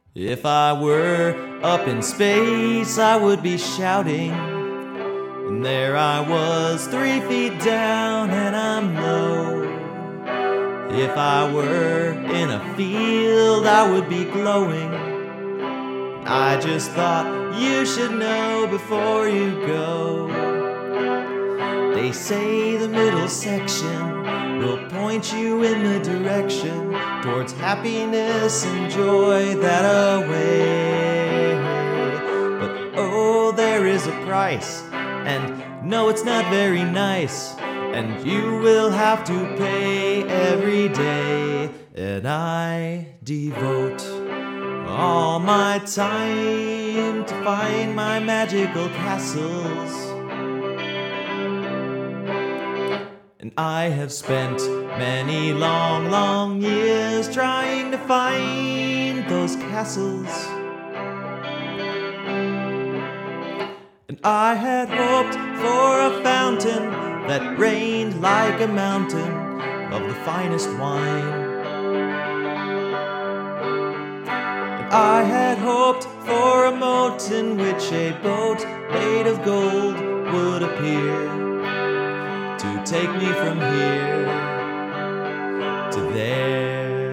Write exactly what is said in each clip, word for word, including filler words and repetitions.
If I were up in space, I would be shouting. And there I was, three feet down, and I'm low. If I were in a field, I would be glowing. I just thought you should know before you go. They say the middle section will point you in the direction towards happiness and joy that away. But oh, there is a price, and no, it's not very nice, and you will have to pay every day. And I devote all my time to find my magical castles. And I have spent many long, long years trying to find those castles. And I had hoped for a fountain that rained like a mountain of the finest wine. And I had hoped for a moat in which a boat made of gold would appear to take me from here to there.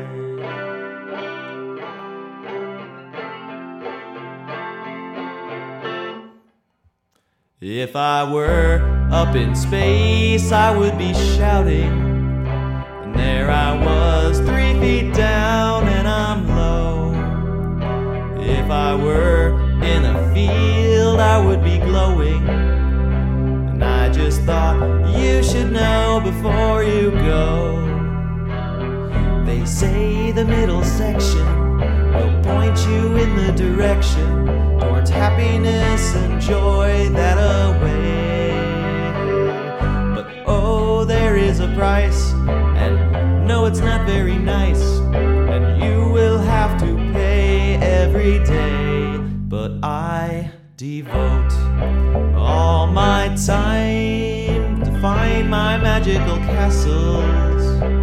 If I were up in space, I would be shouting. And there I was, three feet down, and I'm low. If I were in a field, I would be glowing. And I just thought you should know before you go. They say the middle section will point you in the direction towards happiness and joy that away. But oh, there is a price, and no, it's not very nice, and you will have to pay every day. But I devote all my time to find my magical castles.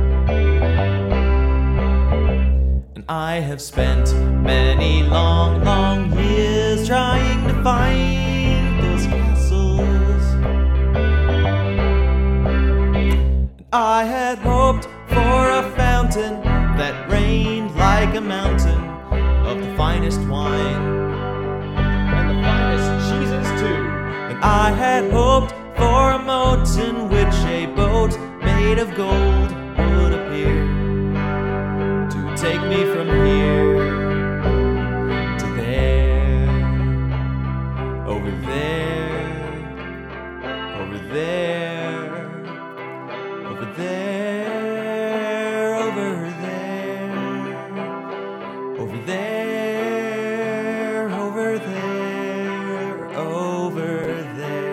And I have spent many long, long years trying to find those castles. And I had hoped for a fountain that rained like a mountain of the finest wine. I had hoped for a moat in which a boat made of gold would appear to take me from here to there, over there, over there, over there, over there, over there, over there, over there.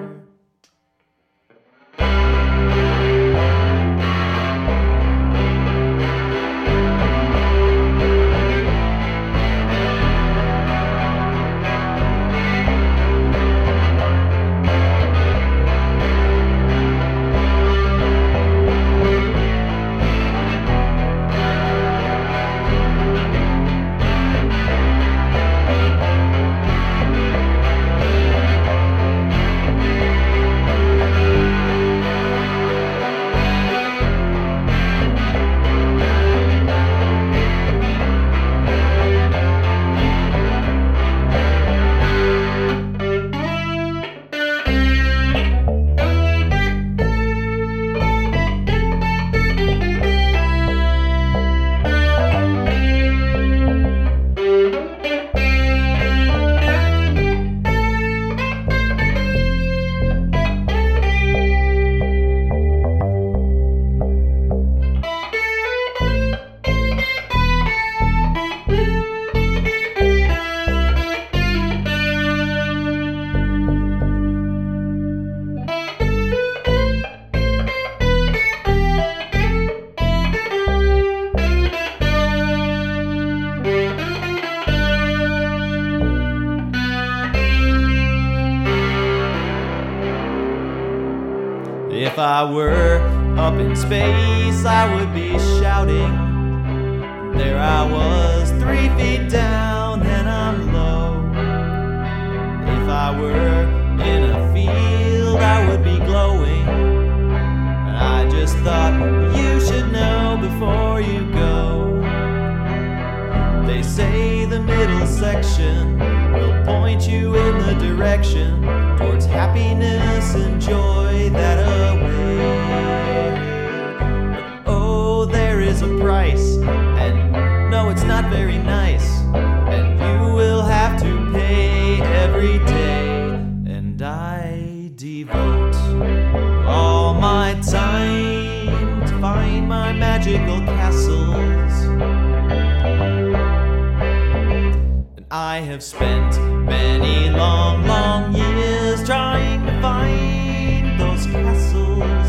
If I were up in space, I would be shouting. There I was, three feet down and I'm low. If I were in a field, I would be glowing. And I just thought you should know before you go. They say the middle section will point you in the direction towards happiness and joy that await. But oh, there is a price, and no, it's not very nice, and you will have to pay every day. And I devote all my time to find my magical castles. And I have spent many long, long years trying to find those castles.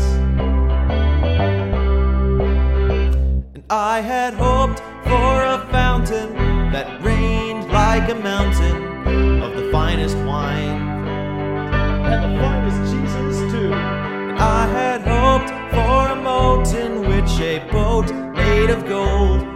And I had hoped for a fountain that rained like a mountain of the finest wine and the finest cheeses too. And I had hoped for a moat in which a boat made of gold